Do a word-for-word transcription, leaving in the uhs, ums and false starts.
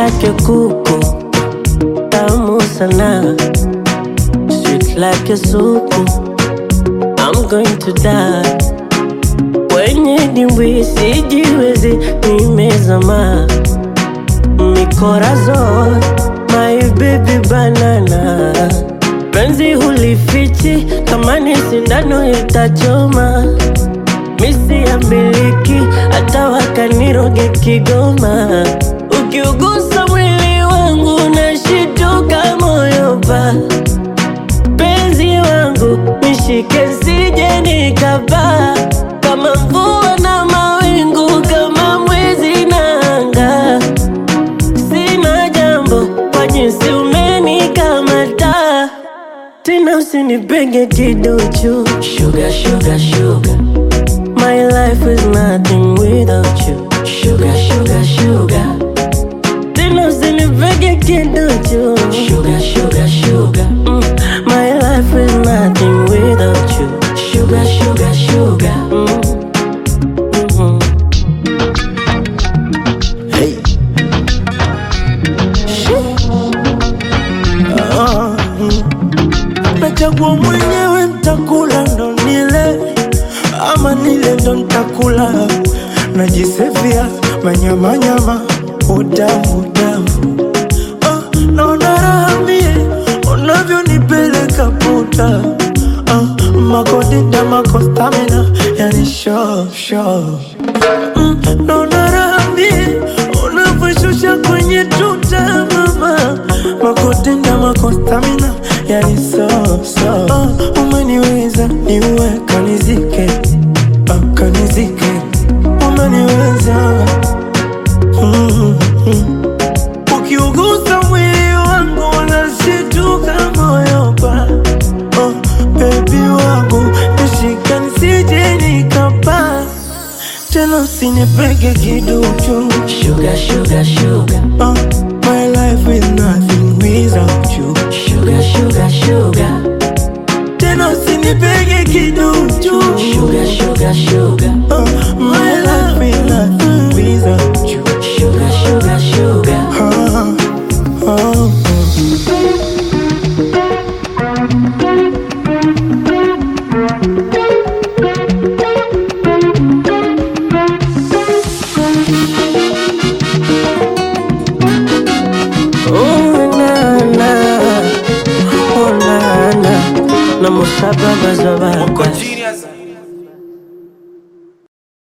like a kuku, tamu sana, sweet like a supu. I'm going to die. Kwenye dimbwi sijiwezi, nimezama. Mi corazon, my baby banana. Penzi hulifichi, kama ni sindano itachoma. Misi ya miliki, hata wakaniroge Kigoma. Ukiugusa mwili wangu, nashituka moyo pa. Penzi wangu, nishike sije nikapaa. Kama mvua na mawingu, kama mwezi na anga. Sina jambo, kwa jinsi umenikamata. Tena usinipenge kiduchu. Sugar, sugar, sugar. My life is nothing without you. Sugar, sugar, sugar. Tena usinipenge kiduchu. Sugar, sugar, sugar. Mm. My life is nothing without you. Sugar, sugar, sugar. Mm. Mm-hmm. Hey. Ah, mm. Nachagua mwenyewe nitakula ndo nile, ama nile ndo nitakula. Najisevia manyama nyama, utamu utamu. Ah, naona raha mie unavyonipeleka puta. Ah, makodida makostamina, yani show show. Mm, naona raha mie unavyoshusha kwenye tuta mama. Makodida makostamina, yani so so. Ah, umeniweza niwe kanizike, ah, kanizike. Umeniweza mm -hmm. Ukiugusa mwili wangu unashituka moyo pa. Oh, baby wangu nishika nisije nikapaa. Tena usinipege kiduchu. Sugar, sugar, sugar. Oh, my life is nothing without you. Sugar, sugar, sugar. Tena usinipege kiduchu. Sugar, sugar, sugar. Oh, my life is nothing without you. Sugar, sugar, sugar. Oh, oh. Oh na na, oh na na, na musaba bazobaka. Uko genius.